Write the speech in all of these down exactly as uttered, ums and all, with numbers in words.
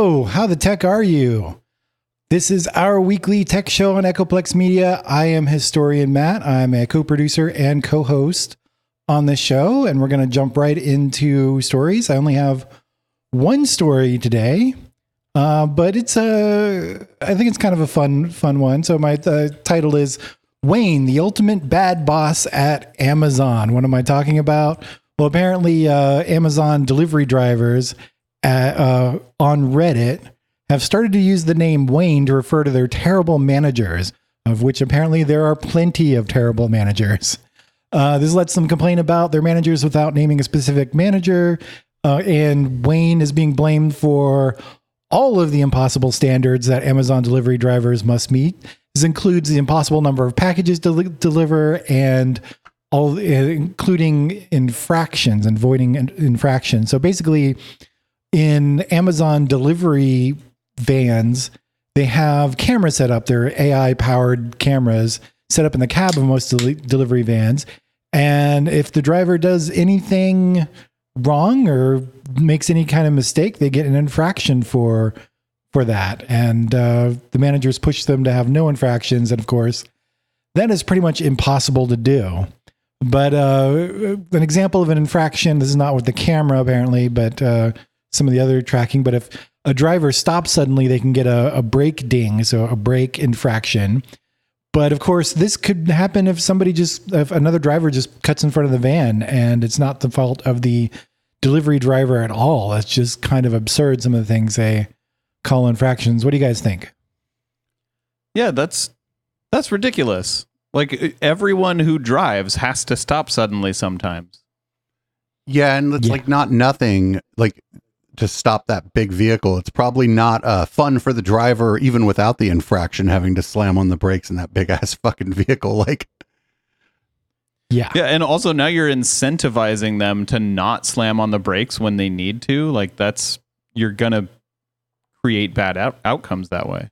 Hello, how the tech are you? This is our weekly tech show on Echoplex Media. I am historian Matt. I'm a co-producer and co-host on this show, and we're going to jump right into stories. I only have one story today, uh, but it's a, I think it's kind of a fun, fun one. So my uh, title is Wayne, the ultimate bad boss at Amazon. What am I talking about? Well, apparently uh, Amazon delivery drivers at, uh, on Reddit have started to use the name Wayne to refer to their terrible managers, of which apparently there are plenty of terrible managers. Uh, this lets them complain about their managers without naming a specific manager, uh, and Wayne is being blamed for all of the impossible standards that Amazon delivery drivers must meet. This includes the impossible number of packages to del- deliver and all, uh, including infractions and voiding in- infractions. So basically, in Amazon delivery vans, they have cameras set up. They're A I-powered cameras set up in the cab of most del- delivery vans. And if the driver does anything wrong or makes any kind of mistake, they get an infraction for for that. And uh, the managers push them to have no infractions. And of course, that is pretty much impossible to do. But uh, an example of an infraction, this is not with the camera apparently, but uh, some of the other tracking. But if a driver stops suddenly, they can get a, a brake ding, so a brake infraction. But of course, this could happen if somebody just, if another driver just cuts in front of the van, and it's not the fault of the delivery driver at all. It's just kind of absurd, some of the things they call infractions. What do you guys think? Yeah, that's that's ridiculous. Like, everyone who drives has to stop suddenly sometimes. Yeah, and it's Yeah. like not nothing, like, to stop that big vehicle. It's probably not uh, fun for the driver, even without the infraction, having to slam on the brakes in that big ass fucking vehicle. Like, Yeah. Yeah, and also now you're incentivizing them to not slam on the brakes when they need to. Like, that's, you're going to create bad out- outcomes that way.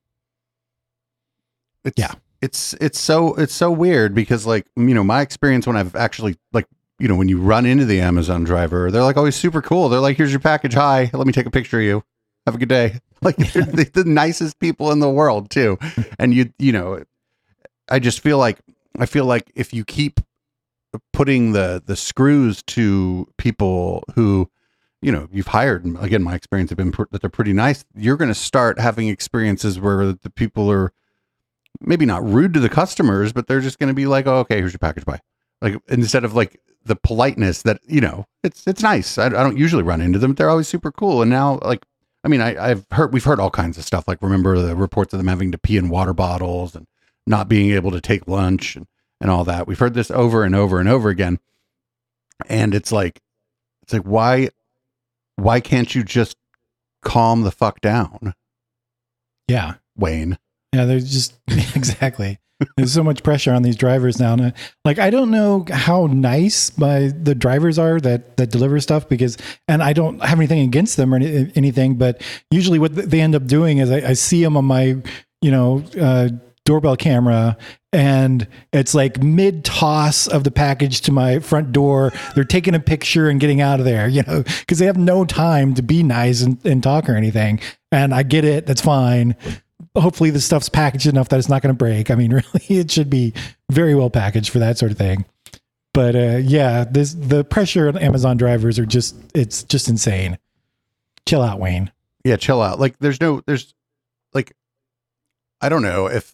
it's, Yeah. it's it's so it's so weird because, like, you know, my experience when I've actually, like, you know, when you run into the Amazon driver, they're like always super cool. They're like, here's your package. Hi, let me take a picture of you. Have a good day. Like, they're the, the nicest people in the world too. And you, you know, I just feel like, I feel like if you keep putting the, the screws to people who, you know, you've hired, again, my experience have been pr- that they're pretty nice. You're going to start having experiences where the people are maybe not rude to the customers, but they're just going to be like, oh, okay, here's your package. Bye. Like, instead of like the politeness that, you know, it's, it's nice. I, I don't usually run into them. They're always super cool. And now, like, I mean, I, I've heard, we've heard all kinds of stuff. Like, remember the reports of them having to pee in water bottles and not being able to take lunch and, and all that. We've heard this over and over and over again. And it's like, it's like, why, why can't you just calm the fuck down, Yeah. Wayne? Yeah, there's just, exactly. There's so much pressure on these drivers now. And I, like, I don't know how nice my the drivers are that, that deliver stuff because, and I don't have anything against them or any, anything, but usually what they end up doing is I, I see them on my, you know, uh, doorbell camera, and it's like mid toss of the package to my front door. They're taking a picture and getting out of there, you know, because they have no time to be nice and, and talk or anything. And I get it. That's fine. Hopefully the stuff's packaged enough that it's not going to break. I mean, really, it should be very well packaged for that sort of thing. But uh, yeah, this the pressure on Amazon drivers are just, it's just insane. Chill out, Wayne. Yeah, chill out. Like, there's no, there's like, I don't know if,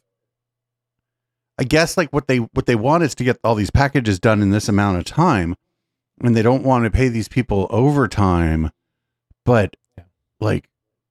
I guess like what they, what they want is to get all these packages done in this amount of time, and they don't want to pay these people overtime, but like,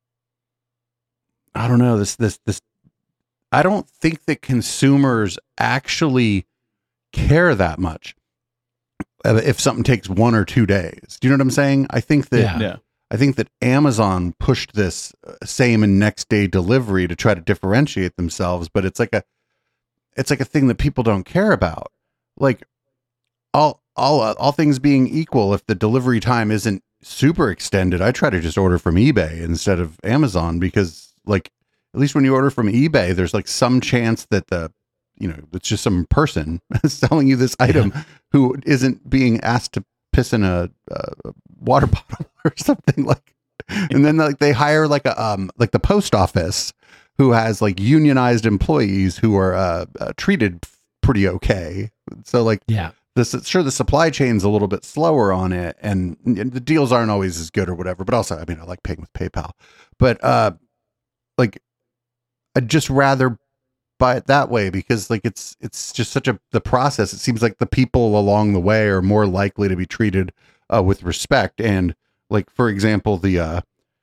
I don't know, this, this, this, I don't think that consumers actually care that much if something takes one or two days. Do you know what I'm saying? I think that, Yeah. Yeah. I think that Amazon pushed this uh, same and next day delivery to try to differentiate themselves, but it's like a, it's like a thing that people don't care about. Like, all, all, uh, all things being equal, if the delivery time isn't super extended, I try to just order from eBay instead of Amazon, because, like, at least when you order from eBay, there's like some chance that the, you know, it's just some person selling you this item Yeah. who isn't being asked to piss in a, a water bottle or something. Like, And then like they hire like a um like the post office, who has like unionized employees who are uh, uh, treated pretty okay. So like Yeah. this, sure, the supply chain's a little bit slower on it, and, and the deals aren't always as good or whatever. But also, I mean, I like paying with PayPal, but uh, like I'd just rather buy it that way because like it's it's just such a the process. It seems like the people along the way are more likely to be treated uh, with respect. And like for example, the uh,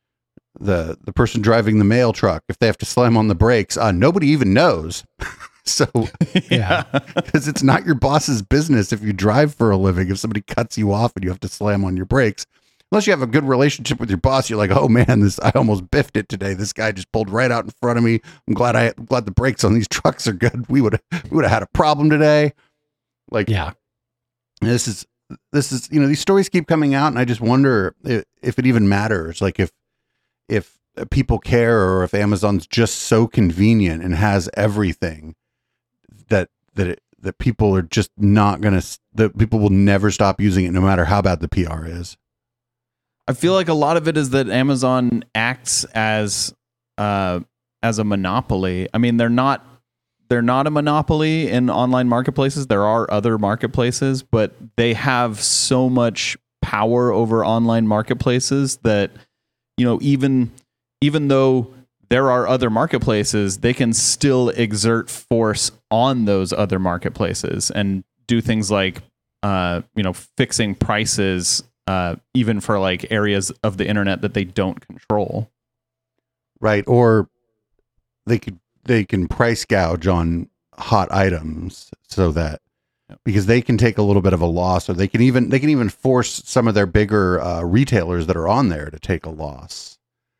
the the person driving the mail truck, if they have to slam on the brakes, uh, nobody even knows. So Yeah. because it's not your boss's business if you drive for a living. If somebody cuts you off and you have to slam on your brakes, unless you have a good relationship with your boss, you're like, oh man, this I almost biffed it today. This guy just pulled right out in front of me. I'm glad I I'm glad the brakes on these trucks are good. We would have we would have had a problem today. Like, Yeah. this is this is you know these stories keep coming out, and I just wonder if, if it even matters. Like if if people care, or if Amazon's just so convenient and has everything that that it, that people are just not gonna that people will never stop using it no matter how bad the P R is. I feel like a lot of it is that Amazon acts as uh, as a monopoly. I mean, they're not they're not a monopoly in online marketplaces. There are other marketplaces, but they have so much power over online marketplaces that, you know, even even though there are other marketplaces, they can still exert force on those other marketplaces and do things like, uh, you know, fixing prices, uh, even for like areas of the internet that they don't control. Right. Or they could, they can price gouge on hot items so that, because they can take a little bit of a loss, or they can even, they can even force some of their bigger uh, retailers that are on there to take a loss.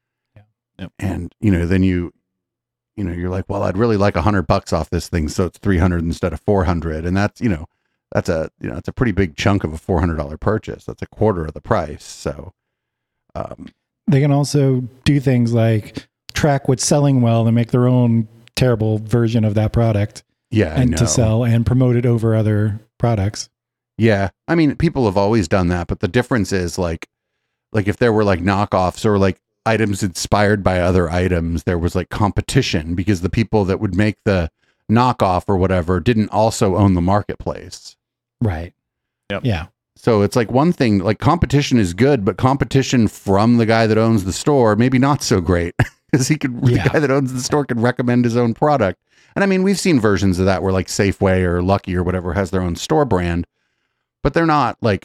Yep. And, you know, then you, you know, you're like, well, I'd really like a hundred bucks off this thing. So it's three hundred instead of four hundred. And that's, you know, that's a, you know, it's a pretty big chunk of a four hundred dollars purchase. That's a quarter of the price. So, um, They can also do things like track what's selling well and make their own terrible version of that product yeah, I and know. to sell and promote it over other products. Yeah. I mean, people have always done that, but the difference is like, like if there were like knockoffs or like items inspired by other items, there was like competition because the people that would make the knockoff or whatever didn't also own the marketplace. Right. Yep. Yeah. So it's like one thing, like competition is good, but competition from the guy that owns the store, maybe not so great because he could, Yeah. the guy that owns the store can recommend his own product. And I mean, we've seen versions of that where like Safeway or Lucky or whatever has their own store brand, but they're not like,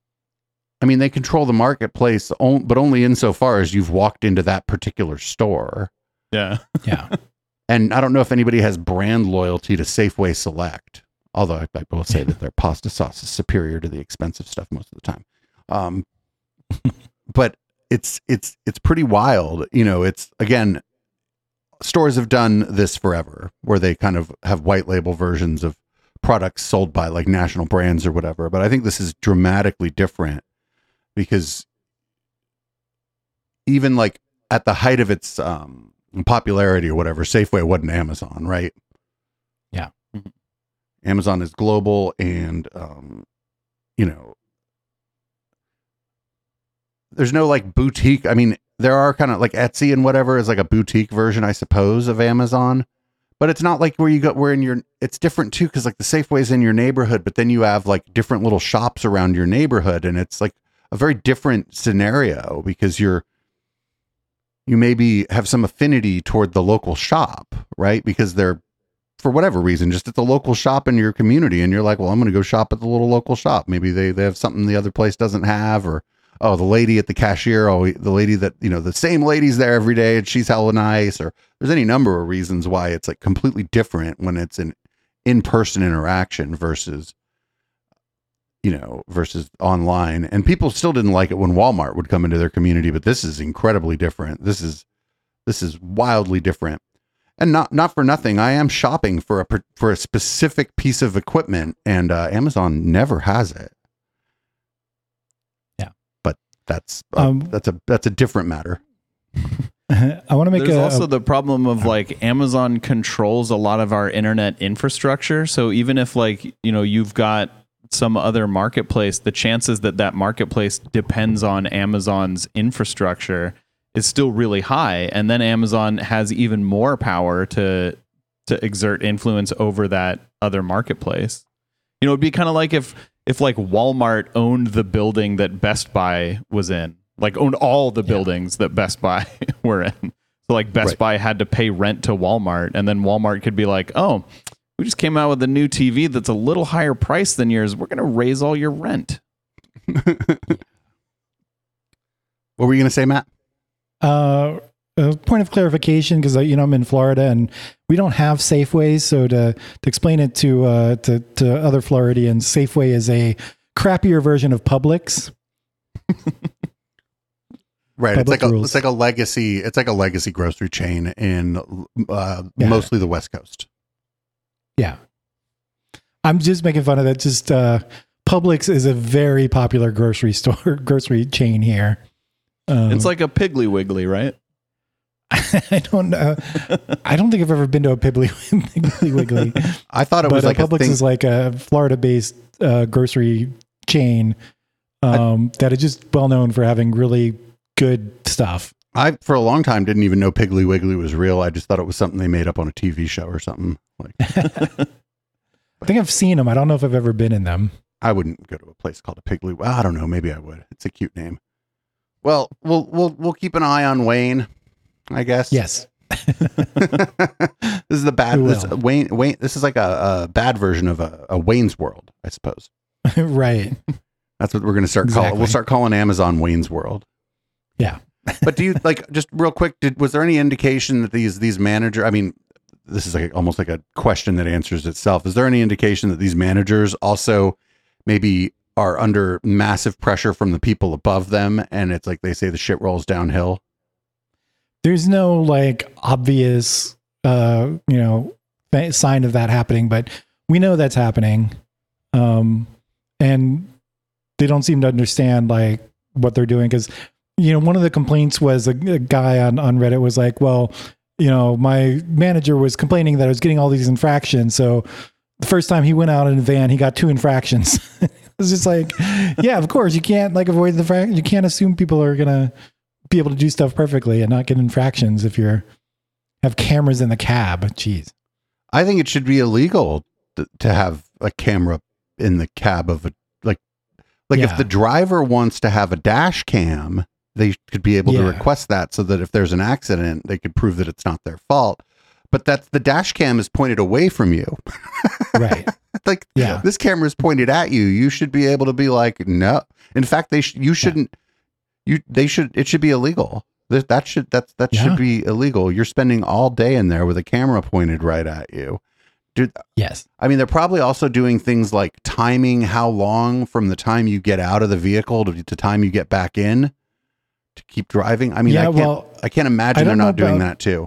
I mean, they control the marketplace, on, but only insofar as you've walked into that particular store. Yeah. Yeah. And I don't know if anybody has brand loyalty to Safeway Select, although I, I will say that their pasta sauce is superior to the expensive stuff most of the time. Um, but it's it's it's pretty wild. You know, it's again, stores have done this forever, where they kind of have white label versions of products sold by like national brands or whatever. But I think this is dramatically different. Because even like at the height of its um, popularity or whatever, Safeway wasn't Amazon, right? Yeah. Amazon is global, and um, you know, there's no like boutique. I mean, there are kind of like Etsy and whatever is like a boutique version, I suppose, of Amazon. But it's not like where you go, where in your, it's different too. Cause like the Safeway's in your neighborhood, but then you have like different little shops around your neighborhood. And it's like a very different scenario because you're, you maybe have some affinity toward the local shop, right? Because they're, for whatever reason, just at the local shop in your community. And you're like, well, I'm going to go shop at the little local shop. Maybe they, they have something the other place doesn't have, or, oh, the lady at the cashier, oh, the lady that, you know, the same lady's there every day and she's hella nice, or there's any number of reasons why it's like completely different when it's an in-person interaction versus, you know, versus online. And people still didn't like it when Walmart would come into their community, but this is incredibly different. This is, this is wildly different. And not, not for nothing, I am shopping for a, for a specific piece of equipment, and uh, Amazon never has it. Yeah. But that's, uh, Um, that's a, that's a different matter. I want to make There's a, also a- the problem of like Amazon controls a lot of our internet infrastructure. So even if like, you know, you've got some other marketplace, the chances that that marketplace depends on Amazon's infrastructure is still really high. And then Amazon has even more power to to exert influence over that other marketplace. You know, it'd be kind of like if if like Walmart owned the building that Best Buy was in, like owned all the buildings yeah. that Best Buy were in. So like Best right. Buy had to pay rent to Walmart, and then Walmart could be like, oh, we just came out with a new T V that's a little higher price than yours. We're going to raise all your rent. What were you going to say, Matt? Uh, a point of clarification, because, you know, I'm in Florida and we don't have Safeways. So to, to explain it to, uh, to, to other Floridians, Safeway is a crappier version of Publix. Right. Public it's like a, rules. it's like a legacy. It's like a legacy grocery chain in uh, yeah. mostly the West Coast. Yeah. I'm just making fun of that. Just, uh, Publix is a very popular grocery store, grocery chain here. Um, it's like a Piggly Wiggly, right? I don't know. I don't think I've ever been to a Piggly, Piggly Wiggly. I thought it but, was like uh, Publix a thing- is like a Florida-based uh, grocery chain um, I, that is just well known for having really good stuff. I, for a long time, didn't even know Piggly Wiggly was real. I just thought it was something they made up on a T V show or something. Like, I think I've seen them. I don't know if I've ever been in them. I wouldn't go to a place called a Piggly. Well, I don't know. Maybe I would. It's a cute name. Well, we'll we'll we'll keep an eye on Wayne, I guess. Yes. This is the bad. This, Wayne Wayne. This is like a, a bad version of a, a Wayne's World, I suppose. Right. That's what we're going to start Exactly. calling. We'll start calling Amazon Wayne's World. Yeah. But do you like just real quick? Did was there any indication that these these manager? I mean, this is like almost like a question that answers itself. Is there any indication that these managers also maybe are under massive pressure from the people above them, and it's like they say the shit rolls downhill? There's no like obvious, uh, you know, th- sign of that happening, but we know that's happening, um, and they don't seem to understand like what they're doing because. You know, one of the complaints was a, a guy on, on Reddit was like, well, you know, my manager was complaining that I was getting all these infractions. So the first time he went out in a van, he got two infractions. It was just like, yeah, of course you can't like avoid the fact you can't assume people are going to be able to do stuff perfectly and not get infractions if you're have cameras in the cab. Jeez. I think it should be illegal to, to have a camera in the cab of a, like, like Yeah. if the driver wants to have a dash cam, they could be able Yeah. to request that so that if there's an accident, they could prove that it's not their fault. But that's the dash cam is pointed away from you. Right. Like, Yeah. this camera is pointed at you. You should be able to be like, no. In fact, they sh- you shouldn't. You they should. It should be illegal. That that should that that Yeah. should be illegal. You're spending all day in there with a camera pointed right at you. Dude, Yes. I mean, they're probably also doing things like timing how long from the time you get out of the vehicle to the time you get back in to keep driving. I mean, Yeah, I can't, well, I can't I imagine don't they're know not doing about- that too.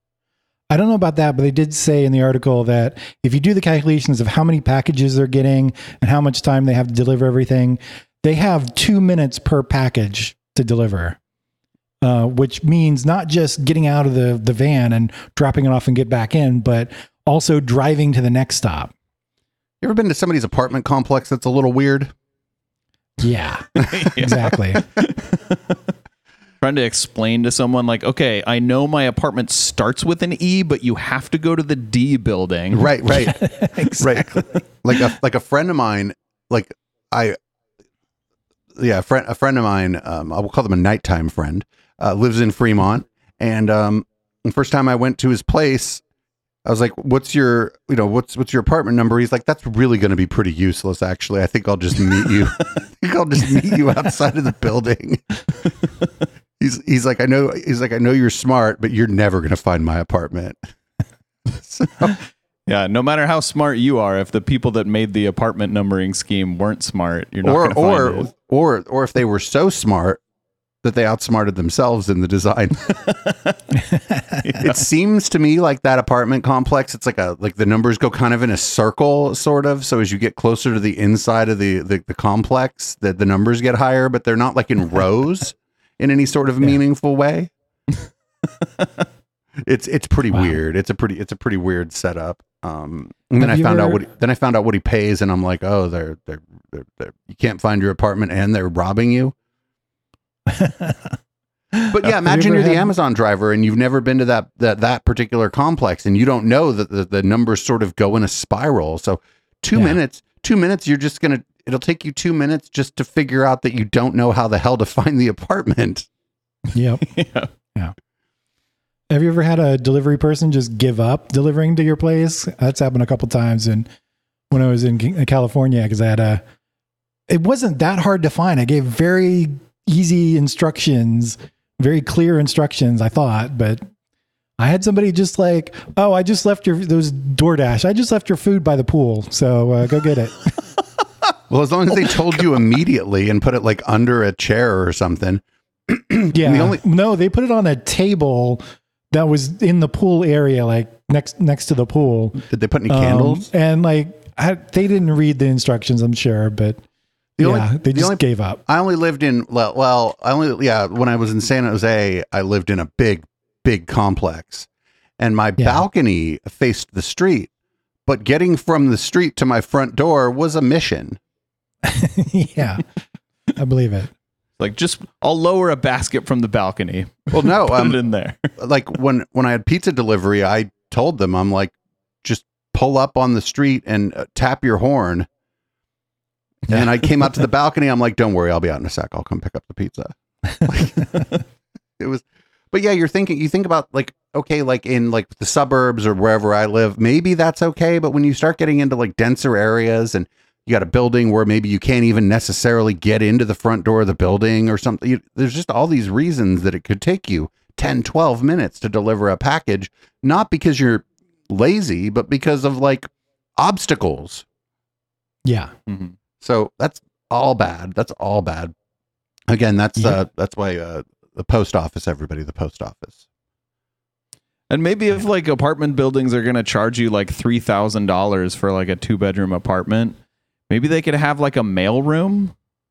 I don't know about that, but they did say in the article that if you do the calculations of how many packages they're getting and how much time they have to deliver everything, they have two minutes per package to deliver, uh, which means not just getting out of the, the van and dropping it off and get back in, but also driving to the next stop. You ever been to somebody's apartment complex that's a little weird? Yeah, exactly. Trying to explain to someone like, okay, I know my apartment starts with an E, but you have to go to the D building. Right, right, Exactly. right. Like a like a friend of mine, like I, yeah, a friend a friend of mine. Um, I will call them a nighttime friend. Uh, lives in Fremont, and um, the first time I went to his place, I was like, "What's your, you know, what's what's your apartment number?" He's like, "That's really going to be pretty useless, actually. I think I'll just meet you. I think I'll just meet you outside of the building." He's he's like, I know. He's like, I know you're smart, but you're never going to find my apartment. So, Yeah, no matter how smart you are, if the people that made the apartment numbering scheme weren't smart, you're not or going to or find it. or or if they were so smart that they outsmarted themselves in the design. It seems to me like that apartment complex, it's like a like the numbers go kind of in a circle, sort of. So as you get closer to the inside of the the, the complex, that the numbers get higher, but they're not like in rows in any sort of Yeah. meaningful way. It's it's pretty Wow. weird. It's a pretty it's a pretty weird setup. Um, and then Have I you found out ever- what he, then I found out what he pays, and I'm like, oh, they're they're they're, they're you can't find your apartment, and they're robbing you. But yeah, imagine ever you're the had- Amazon driver and you've never been to that that that particular complex, and you don't know that the, the numbers sort of go in a spiral. So two Yeah. minutes, two minutes, you're just gonna. It'll take you two minutes just to figure out that you don't know how the hell to find the apartment. Yep. Yeah. Have you ever had a delivery person just give up delivering to your place? That's happened a couple times. And when I was in Ca- California, because I had a, it wasn't that hard to find. I gave very easy instructions, very clear instructions, I thought, but I had somebody just like, oh, I just left your, those DoorDash. I just left your food by the pool. So uh, go get it. Well, as long as they told you immediately and put it like under a chair or something. Yeah. The only- no, they put it on a table that was in the pool area, like next, next to the pool. Did they put any Um, candles? and like, I, they didn't read the instructions, I'm sure, but The yeah, only- they the just only- gave up. I only lived in well, well, I only yeah. When I was in San Jose, I lived in a big, big complex, and my Yeah. balcony faced the street. But getting from the street to my front door was a mission. Yeah, I believe it. Like, just I'll lower a basket from the balcony. Well, no, Put um, it in there. like when when I had pizza delivery, I told them, I'm like, just pull up on the street and uh, tap your horn. And then I came out to the balcony. I'm like, don't worry, I'll be out in a sec. I'll come pick up the pizza. Like, it was, but yeah, you're thinking, you think about like, okay, like in like the suburbs or wherever I live, maybe that's okay. But when you start getting into like denser areas and you got a building where maybe you can't even necessarily get into the front door of the building or something, you, there's just all these reasons that it could take you ten, twelve minutes to deliver a package, not because you're lazy, but because of like obstacles. Yeah. Mhm. So that's all bad. That's all bad. Again, that's Yeah. uh that's why uh the post office, everybody, the post office. And maybe if like apartment buildings are going to charge you like three thousand dollars for like a two bedroom apartment, maybe they could have like a mail room.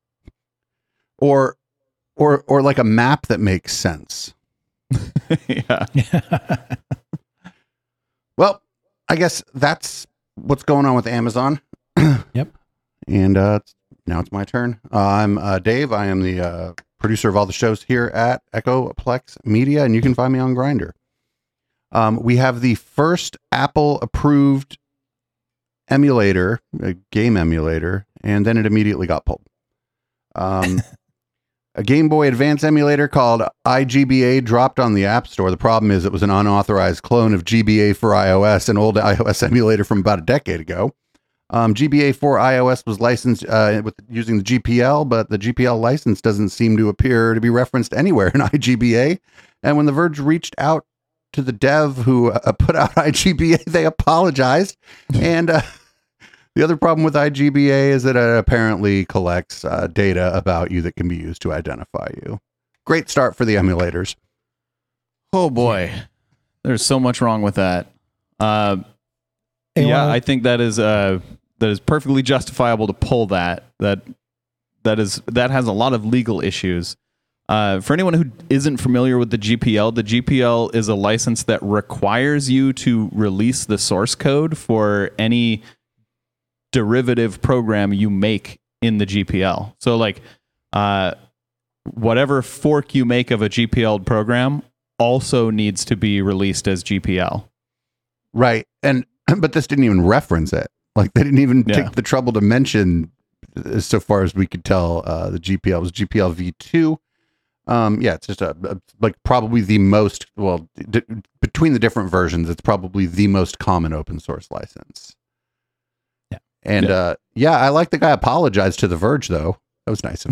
Or or or like a map that makes sense. Yeah. Well, I guess that's what's going on with Amazon. Yep. And uh it's- now it's my turn. Uh, I'm uh, Dave. I am the uh, producer of all the shows here at Echoplex Media, and you can find me on Grindr. Um, we have the first Apple approved emulator, a game emulator, and then it immediately got pulled. Um, a Game Boy Advance emulator called I G B A dropped on the App Store. The problem is it was an unauthorized clone of G B A for iOS, an old iOS emulator from about a decade ago. Um, G B A for iOS was licensed uh, with using the G P L, but the G P L license doesn't seem to appear to be referenced anywhere in I G B A. And when The Verge reached out to the dev who uh, put out I G B A, they apologized. And uh, the other problem with I G B A is that it apparently collects uh, data about you that can be used to identify you. Great start for the emulators. Oh boy. There's so much wrong with that. Uh, Hey, yeah, wanna- I think that is uh that is perfectly justifiable to pull that. That that is that has a lot of legal issues. Uh, for anyone who isn't familiar with the G P L, the G P L is a license that requires you to release the source code for any derivative program you make in the G P L. So like uh, whatever fork you make of a G P L program also needs to be released as G P L. Right. And but this didn't even reference it. Like they didn't even Yeah. take the trouble to mention, uh, so far as we could tell, uh, the G P L was G P L v two. Um, yeah, it's just a, a like probably the most well d- between the different versions, it's probably the most common open source license. Yeah. And Yeah. uh, yeah, I like the guy apologized to The Verge though. That was nice of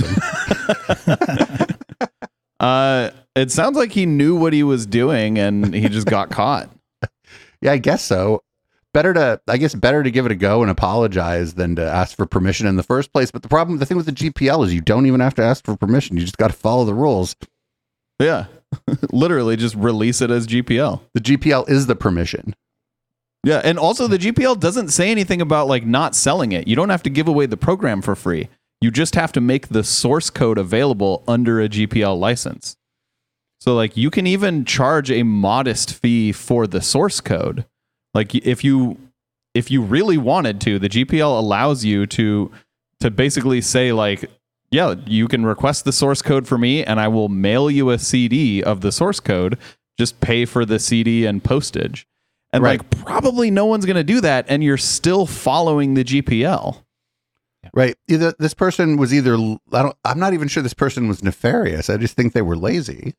him. Uh, it sounds like he knew what he was doing and he just got caught. Yeah, I guess so. Better to, I guess, better to give it a go and apologize than to ask for permission in the first place. But the problem, the thing with the G P L is you don't even have to ask for permission. You just got to follow the rules. Yeah. Literally just release it as G P L. The G P L is the permission. Yeah. And also the G P L doesn't say anything about like not selling it. You don't have to give away the program for free. You just have to make the source code available under a G P L license. So like you can even charge a modest fee for the source code. Like if you if you really wanted to, the G P L allows you to to basically say like, yeah, you can request the source code for me and I will mail you a C D of the source code. Just pay for the C D and postage. And Right. like probably no one's going to do that, and you're still following the G P L. Right. Either this person was either I don't I'm not even sure this person was nefarious. I just think they were lazy.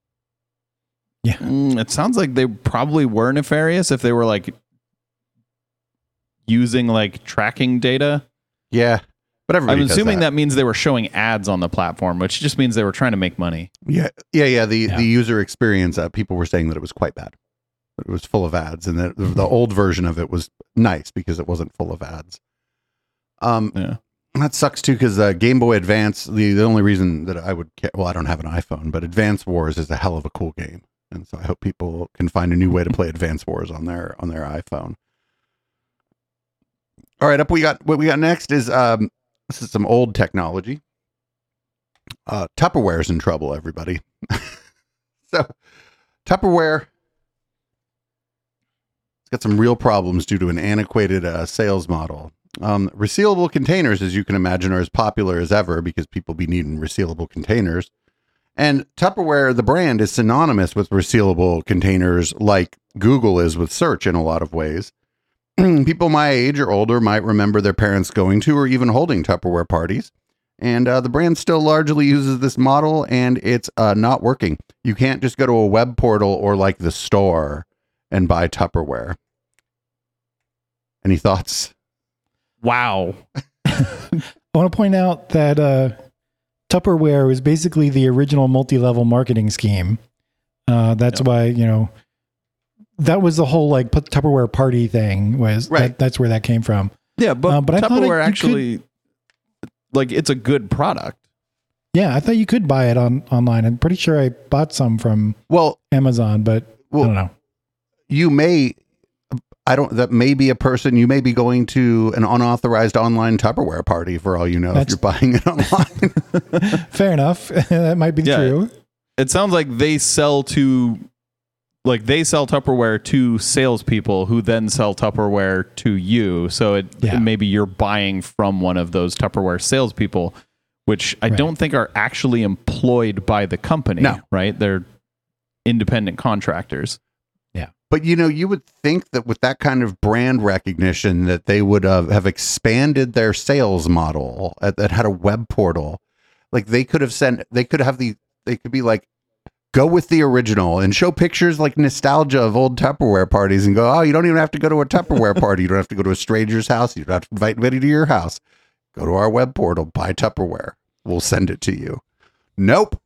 Mm, it sounds like they probably were nefarious if they were like using like tracking data. Yeah. But everybody I'm does assuming that. that means they were showing ads on the platform, which just means they were trying to make money. Yeah. Yeah, yeah, the Yeah. the user experience uh, people were saying that it was quite bad. It was full of ads, and the the old version of it was nice because it wasn't full of ads. Um Yeah. That sucks too, because uh, Game Boy Advance, the, the only reason that I would care, well, I don't have an iPhone, but Advance Wars is a hell of a cool game. And so I hope people can find a new way to play Advance Wars on their on their iPhone. All right, up we got what we got next is um this is some old technology. Uh Tupperware's in trouble, everybody. So Tupperware it's got some real problems due to an antiquated uh, sales model. Um, resealable containers, as you can imagine, are as popular as ever because people be needing resealable containers. And Tupperware, the brand, is synonymous with resealable containers like Google is with search in a lot of ways. People my age or older might remember their parents going to or even holding Tupperware parties. And uh, the brand still largely uses this model, and it's uh, not working. You can't just go to a web portal or like the store and buy Tupperware. Any thoughts? Wow. I want to point out that uh, Tupperware was basically the original multi-level marketing scheme. Uh, that's Yep. why, you know, that was the whole like put Tupperware party thing was Right. that, that's where that came from. Yeah, but, Uh, but I thought it- Tupperware you actually, like, it's a good product. Yeah, I thought you could buy it on online. I'm pretty sure I bought some from Well, Amazon, but well I don't know. you may, I don't, that may be a person, you may be going to an unauthorized online Tupperware party for all you know That's- if you're buying it online. Fair enough. That might be Yeah. true. It sounds like they sell to, like, they sell Tupperware to salespeople who then sell Tupperware to you. So it Yeah. maybe you're buying from one of those Tupperware salespeople, which I Right. don't think are actually employed by the company. No. Right? They're independent contractors. But, you know, you would think that with that kind of brand recognition that they would uh, have expanded their sales model uh, that had a web portal. Like they could have sent, they could have the, they could be like, go with the original and show pictures like nostalgia of old Tupperware parties and go, oh, you don't even have to go to a Tupperware party. You don't have to go to a stranger's house. You don't have to invite anybody to your house. Go to our web portal, buy Tupperware. We'll send it to you. Nope.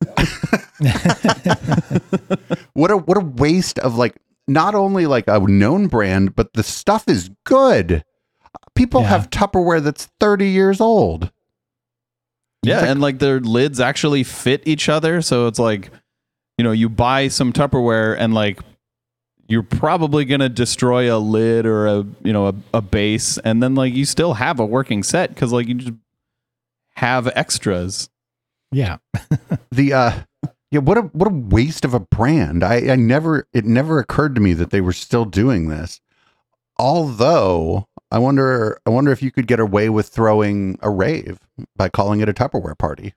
What a, what a waste of like, not only like a known brand, but the stuff is good. People Yeah. have Tupperware that's thirty years old. Yeah, It's like- and like their lids actually fit each other, so it's like, you know, you buy some Tupperware and like you're probably gonna destroy a lid or a you know a, a base, and then like you still have a working set because like you just have extras. Yeah. The uh yeah, what a what a waste of a brand. I, I never it never occurred to me that they were still doing this. Although I wonder I wonder if you could get away with throwing a rave by calling it a Tupperware party.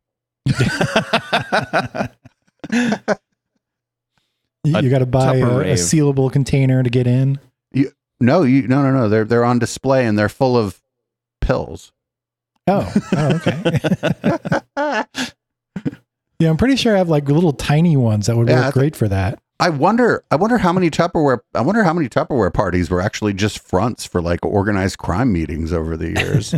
You, A you got to buy a, Tupper a rave. sealable container to get in. No, you no no no. They're they're on display and they're full of pills. Oh, oh okay. Yeah, I'm pretty sure I have like little tiny ones that would Yeah, I work th- great for that. I wonder I wonder how many Tupperware I wonder how many Tupperware parties were actually just fronts for like organized crime meetings over the years.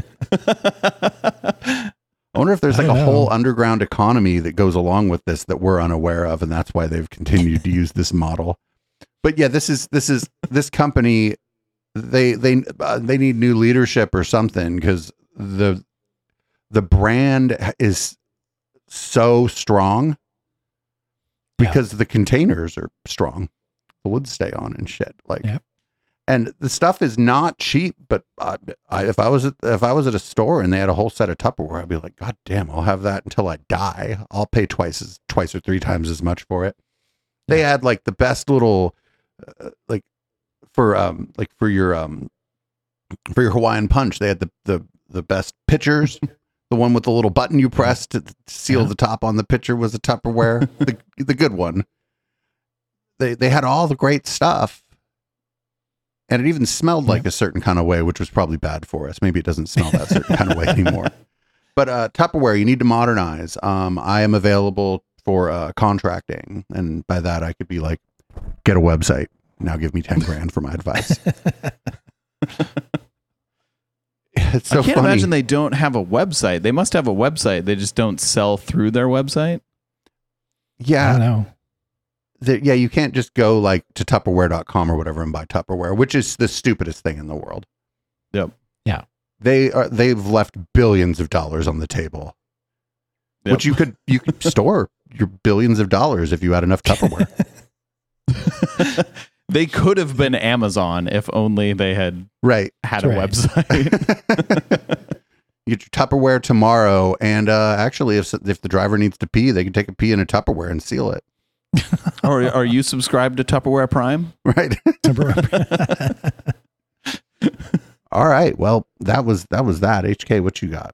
I wonder if there's I like a don't whole know. underground economy that goes along with this that we're unaware of, and that's why they've continued to use this model. But yeah, this is this is this company. They they uh, they need new leadership or something because the the brand is so strong because the containers are strong. The lids stay on and shit. Like, Yep. and the stuff is not cheap. But I, I, if I was at, if I was at a store and they had a whole set of Tupperware, I'd be like, God damn, I'll have that until I die. I'll pay twice as twice or three times as much for it. They had like the best little, uh, like for um like for your um for your Hawaiian Punch, they had the the the best pitchers. The one with the little button you press to seal Yeah. the top on the pitcher was a Tupperware, the the good one. They they had all the great stuff, and it even smelled like a certain kind of way, which was probably bad for us. Maybe it doesn't smell that certain kind of way anymore. But uh, Tupperware, you need to modernize. Um, I am available for uh, contracting, and by that I could be like, get a website. Now give me ten grand for my advice. It's so I can't funny. imagine they don't have a website. They must have a website. They just don't sell through their website. I Yeah, don't know. the, yeah, you can't just go like to Tupperware dot com or whatever and buy Tupperware, which is the stupidest thing in the world. Yep. Yeah. They are they've left billions of dollars on the table. Yep. Which you could you could store your billions of dollars if you had enough Tupperware. They could have been Amazon if only they had Right. had That's a right. website. You get your Tupperware tomorrow, and uh, actually, if if the driver needs to pee, they can take a pee in a Tupperware and seal it. Or are you subscribed to Tupperware Prime? Right. All right. Well, that was that was that. H K, what you got?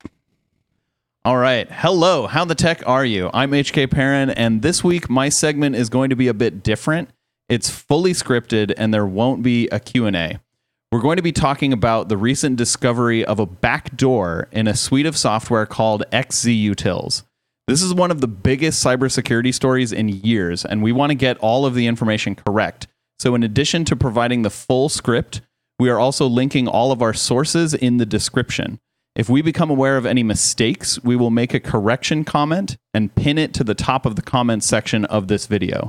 All right. Hello. How the tech are you? I'm H K Perrin, and this week my segment is going to be a bit different. It's fully scripted, and there won't be a Q and A. We're going to be talking about the recent discovery of a backdoor in a suite of software called X Z Utils. This is one of the biggest cybersecurity stories in years, and we want to get all of the information correct. So in addition to providing the full script, we are also linking all of our sources in the description. If we become aware of any mistakes, we will make a correction comment and pin it to the top of the comments section of this video.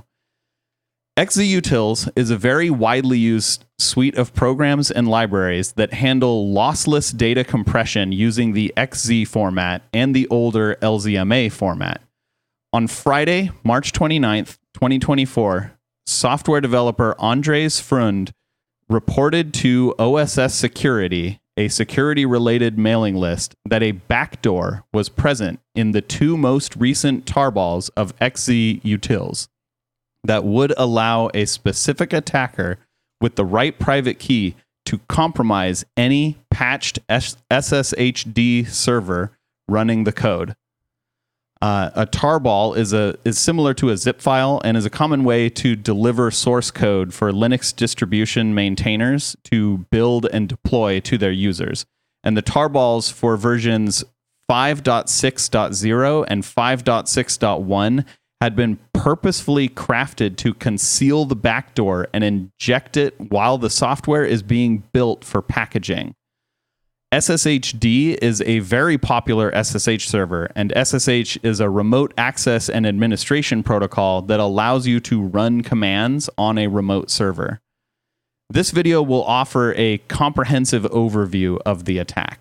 X Z Utils is a very widely used suite of programs and libraries that handle lossless data compression using the X Z format and the older L Z M A format. On Friday, March twenty-ninth, twenty twenty-four, software developer Andres Frund reported to O S S Security, a security-related mailing list, that a backdoor was present in the two most recent tarballs of X Z Utils that would allow a specific attacker with the right private key to compromise any patched S S H D server running the code. Uh, a tarball is a is similar to a zip file and is a common way to deliver source code for Linux distribution maintainers to build and deploy to their users. And the tarballs for versions five point six point zero and five point six point one had been purposefully crafted to conceal the backdoor and inject it while the software is being built for packaging. S S H D is a very popular S S H server, and S S H is a remote access and administration protocol that allows you to run commands on a remote server. This video will offer a comprehensive overview of the attack.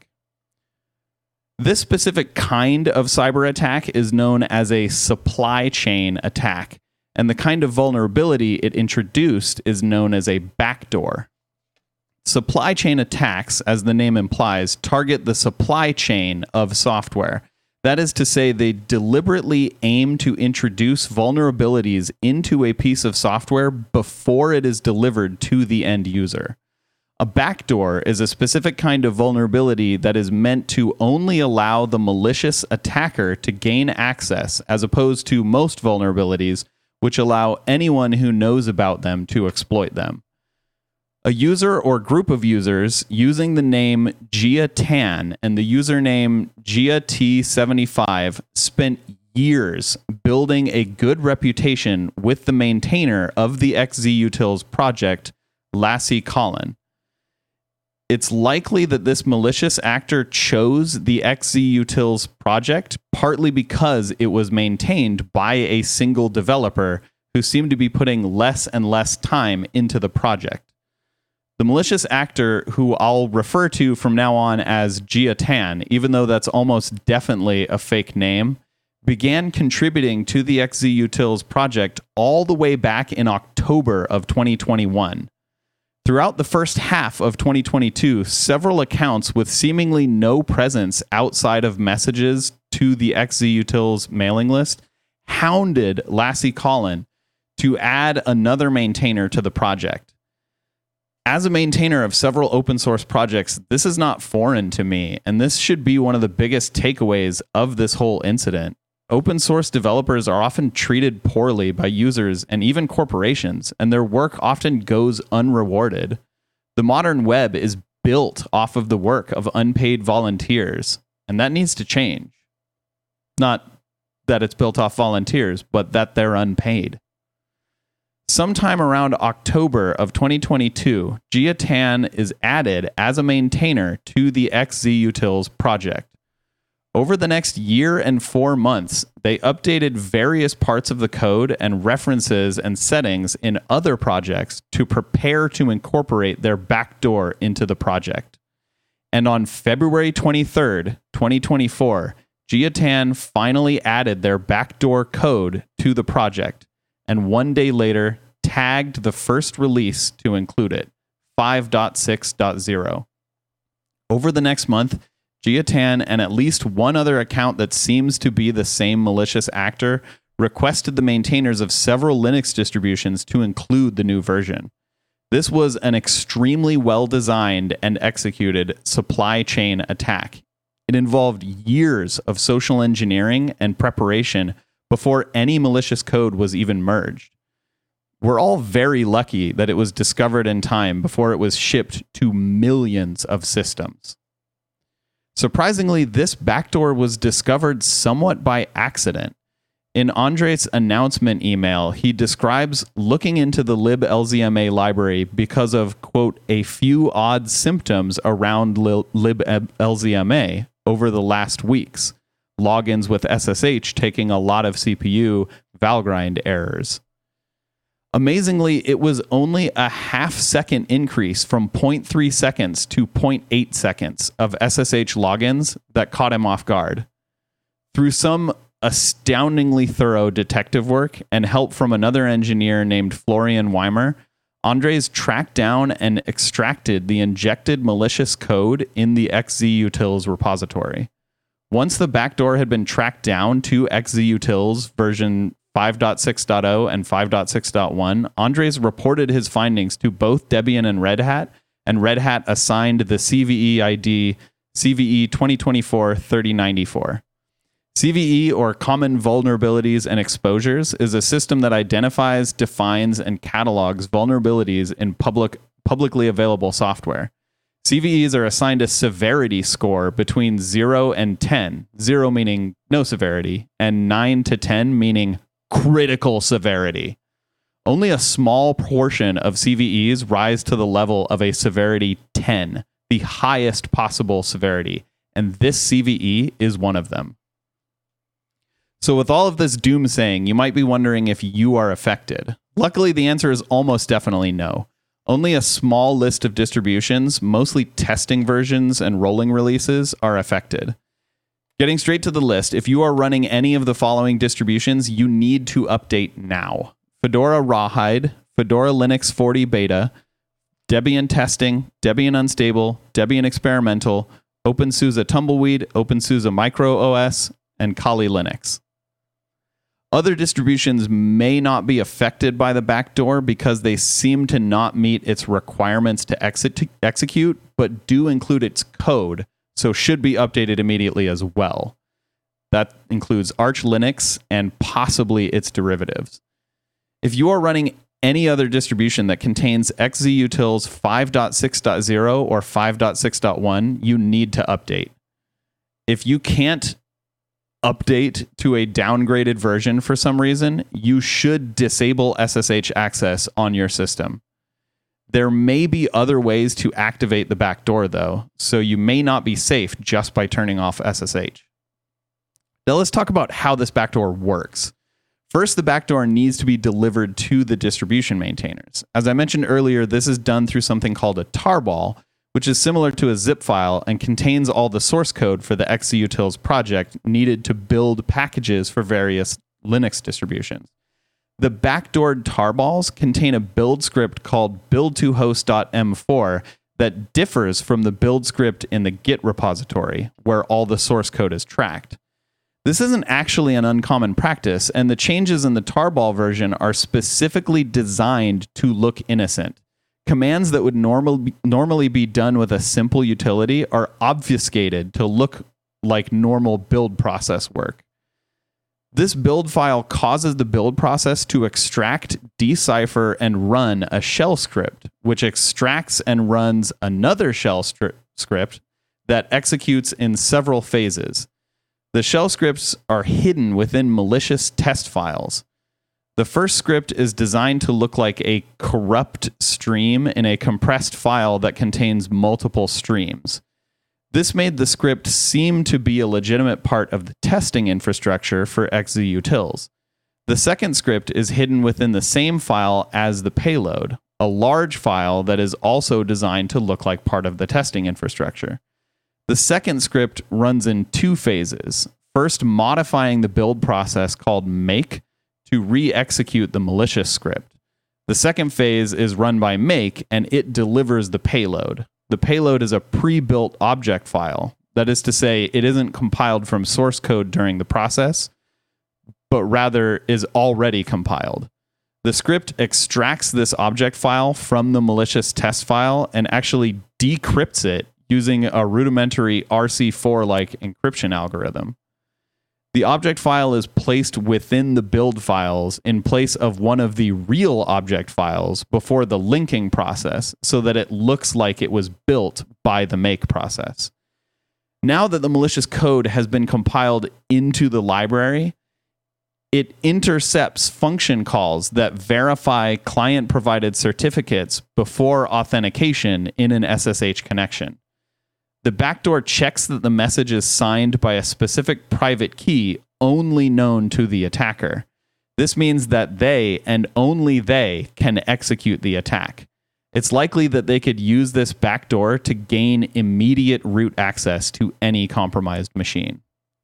This specific kind of cyber attack is known as a supply chain attack, and the kind of vulnerability it introduced is known as a backdoor. Supply chain attacks, as the name implies, target the supply chain of software. That is to say, they deliberately aim to introduce vulnerabilities into a piece of software before it is delivered to the end user. A backdoor is a specific kind of vulnerability that is meant to only allow the malicious attacker to gain access, as opposed to most vulnerabilities, which allow anyone who knows about them to exploit them. A user or group of users using the name Gia Tan and the username Gia T seventy-five spent years building a good reputation with the maintainer of the X Z Utils project, Lassie Collin. It's likely that this malicious actor chose the X Z Utils project partly because it was maintained by a single developer who seemed to be putting less and less time into the project. The malicious actor, who I'll refer to from now on as Gia Tan, even though that's almost definitely a fake name, began contributing to the X Z Utils project all the way back in October of twenty twenty-one. Throughout the first half of twenty twenty-two, several accounts with seemingly no presence outside of messages to the X Z Utils mailing list hounded Lassie Collin to add another maintainer to the project. As a maintainer of several open source projects, this is not foreign to me, and this should be one of the biggest takeaways of this whole incident. Open source developers are often treated poorly by users and even corporations, and their work often goes unrewarded. The modern web is built off of the work of unpaid volunteers, and that needs to change. Not that it's built off volunteers, but that they're unpaid. Sometime around October of twenty twenty-two, Jia Tan is added as a maintainer to the xzutils project. Over the next year and four months, they updated various parts of the code and references and settings in other projects to prepare to incorporate their backdoor into the project. And on February twenty-third, twenty twenty-four, Jia Tan finally added their backdoor code to the project, and one day later tagged the first release to include it, five point six point zero. Over the next month, Jia Tan and at least one other account that seems to be the same malicious actor requested the maintainers of several Linux distributions to include the new version. This was an extremely well-designed and executed supply chain attack. It involved years of social engineering and preparation before any malicious code was even merged. We're all very lucky that it was discovered in time before it was shipped to millions of systems. Surprisingly, this backdoor was discovered somewhat by accident. In Andres' announcement email, he describes looking into the libLZMA library because of, quote, a few odd symptoms around libLZMA over the last weeks. Logins with S S H taking a lot of C P U, Valgrind errors. Amazingly, it was only a half second increase from zero point three seconds to zero point eight seconds of S S H logins that caught him off guard. Through some astoundingly thorough detective work and help from another engineer named Florian Weimer, Andres tracked down and extracted the injected malicious code in the xzutils repository. Once the backdoor had been tracked down to xzutils version five point six point zero and five point six point one, Andres reported his findings to both Debian and Red Hat, and Red Hat assigned the C V E I D C V E twenty twenty-four thirty ninety-four. C V E, or Common Vulnerabilities and Exposures, is a system that identifies, defines, and catalogs vulnerabilities in public, publicly available software. C V Es are assigned a severity score between zero and ten, zero meaning no severity, and nine to ten meaning critical severity. Only a small portion of C V Es rise to the level of a severity ten, the highest possible severity, and this C V E is one of them. So with all of this doomsaying, you might be wondering if you are affected. Luckily, the answer is almost definitely no. Only a small list of distributions, mostly testing versions and rolling releases, are affected. Getting straight to the list, if you are running any of the following distributions, you need to update now. Fedora Rawhide, Fedora Linux forty Beta, Debian Testing, Debian Unstable, Debian Experimental, OpenSUSE Tumbleweed, OpenSUSE Micro O S, and Kali Linux. Other distributions may not be affected by the backdoor because they seem to not meet its requirements to exit- execute, but do include its code, so should be updated immediately as well. That includes Arch Linux and possibly its derivatives. If you are running any other distribution that contains xzutils five point six point zero or five point six point one, you need to update. If you can't update to a downgraded version for some reason, you should disable S S H access on your system. There may be other ways to activate the backdoor, though, so you may not be safe just by turning off S S H. Now let's talk about how this backdoor works. First, the backdoor needs to be delivered to the distribution maintainers. As I mentioned earlier, this is done through something called a tarball, which is similar to a zip file and contains all the source code for the xzutils project needed to build packages for various Linux distributions. The backdoored tarballs contain a build script called build to host dot m four that differs from the build script in the Git repository, where all the source code is tracked. This isn't actually an uncommon practice, and the changes in the tarball version are specifically designed to look innocent. Commands that would normal, normally be done with a simple utility are obfuscated to look like normal build process work. This build file causes the build process to extract, decipher, and run a shell script, which extracts and runs another shell stri- script that executes in several phases. The shell scripts are hidden within malicious test files. The first script is designed to look like a corrupt stream in a compressed file that contains multiple streams. This made the script seem to be a legitimate part of the testing infrastructure for executils. The second script is hidden within the same file as the payload, a large file that is also designed to look like part of the testing infrastructure. The second script runs in two phases, first modifying the build process called make to re-execute the malicious script. The second phase is run by make, and it delivers the payload. The payload is a pre-built object file. That is to say, it isn't compiled from source code during the process, but rather is already compiled. The script extracts this object file from the malicious test file and actually decrypts it using a rudimentary R C four-like encryption algorithm. The object file is placed within the build files in place of one of the real object files before the linking process so that it looks like it was built by the make process. Now that the malicious code has been compiled into the library, it intercepts function calls that verify client-provided certificates before authentication in an S S H connection. The backdoor checks that the message is signed by a specific private key only known to the attacker. This means that they, and only they, can execute the attack. It's likely that they could use this backdoor to gain immediate root access to any compromised machine.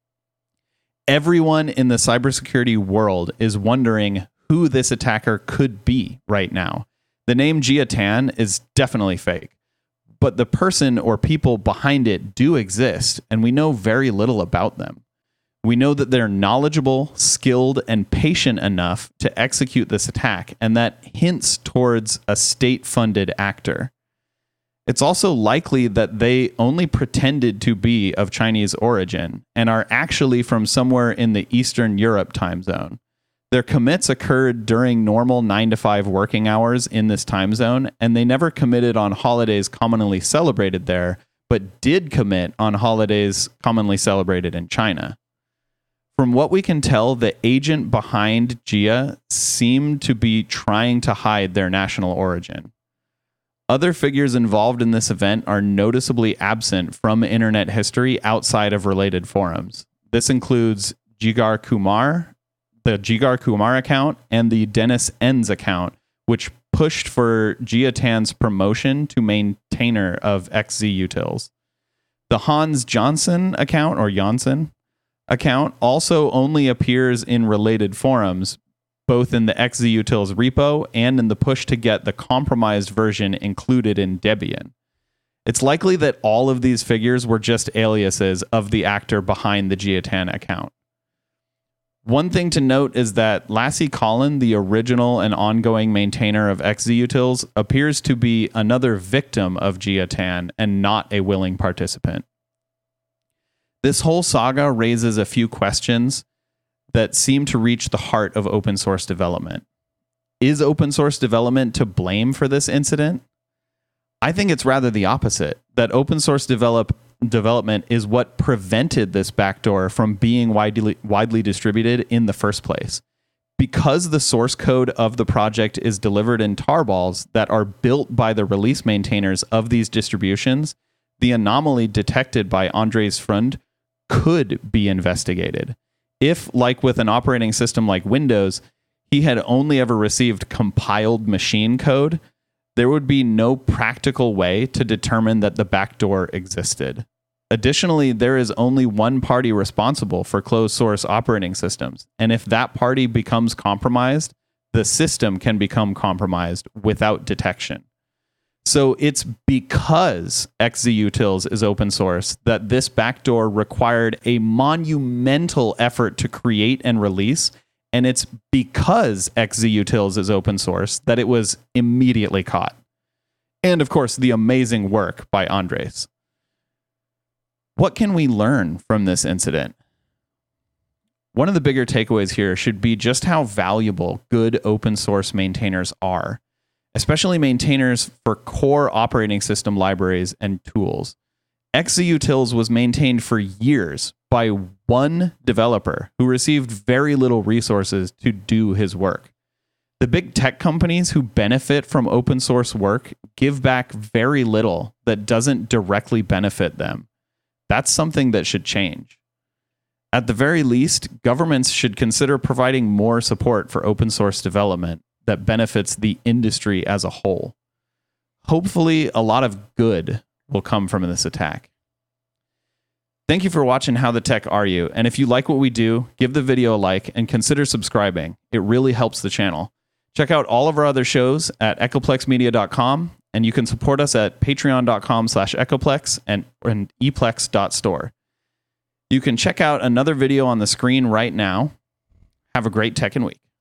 Everyone in the cybersecurity world is wondering who this attacker could be right now. The name Jia Tan is definitely fake. But the person or people behind it do exist, and we know very little about them. We know that they're knowledgeable, skilled, and patient enough to execute this attack, and that hints towards a state-funded actor. It's also likely that they only pretended to be of Chinese origin and are actually from somewhere in the Eastern Europe time zone. Their commits occurred during normal nine to five working hours in this time zone, and they never committed on holidays commonly celebrated there, but did commit on holidays commonly celebrated in China. From what we can tell, the agent behind Jia seemed to be trying to hide their national origin. Other figures involved in this event are noticeably absent from internet history outside of related forums. This includes Jigar Kumar, the Jigar Kumar account, and the Dennis Enns account, which pushed for Jia Tan's promotion to maintainer of executils. The Hans Johnson account, or Janssen account, also only appears in related forums, both in the executils repo and in the push to get the compromised version included in Debian. It's likely that all of these figures were just aliases of the actor behind the Jia Tan account. One thing to note is that Lassie Collin, the original and ongoing maintainer of executils, appears to be another victim of Jia Tan and not a willing participant. This whole saga raises a few questions that seem to reach the heart of open source development. Is open source development to blame for this incident? I think it's rather the opposite, that open source develop development is what prevented this backdoor from being widely widely distributed in the first place. Because the source code of the project is delivered in tarballs that are built by the release maintainers of these distributions, the anomaly detected by Andres Freund could be investigated. If, like with an operating system like Windows, he had only ever received compiled machine code, there would be no practical way to determine that the backdoor existed. Additionally, there is only one party responsible for closed source operating systems, and if that party becomes compromised, the system can become compromised without detection. So it's because executils is open source that this backdoor required a monumental effort to create and release, and it's because executils is open source that it was immediately caught. And of course, the amazing work by Andres. What can we learn from this incident? One of the bigger takeaways here should be just how valuable good open source maintainers are, especially maintainers for core operating system libraries and tools. Xeutils was maintained for years by one developer who received very little resources to do his work. The big tech companies who benefit from open source work give back very little that doesn't directly benefit them. That's something that should change. At the very least, governments should consider providing more support for open source development that benefits the industry as a whole. Hopefully, a lot of good will come from this attack. Thank you for watching How the Tech Are You? And if you like what we do, give the video a like and consider subscribing. It really helps the channel. Check out all of our other shows at echoplex media dot com, and you can support us at patreon dot com slash echoplex and, and eplex dot store. You can check out another video on the screen right now. Have a great tech and week.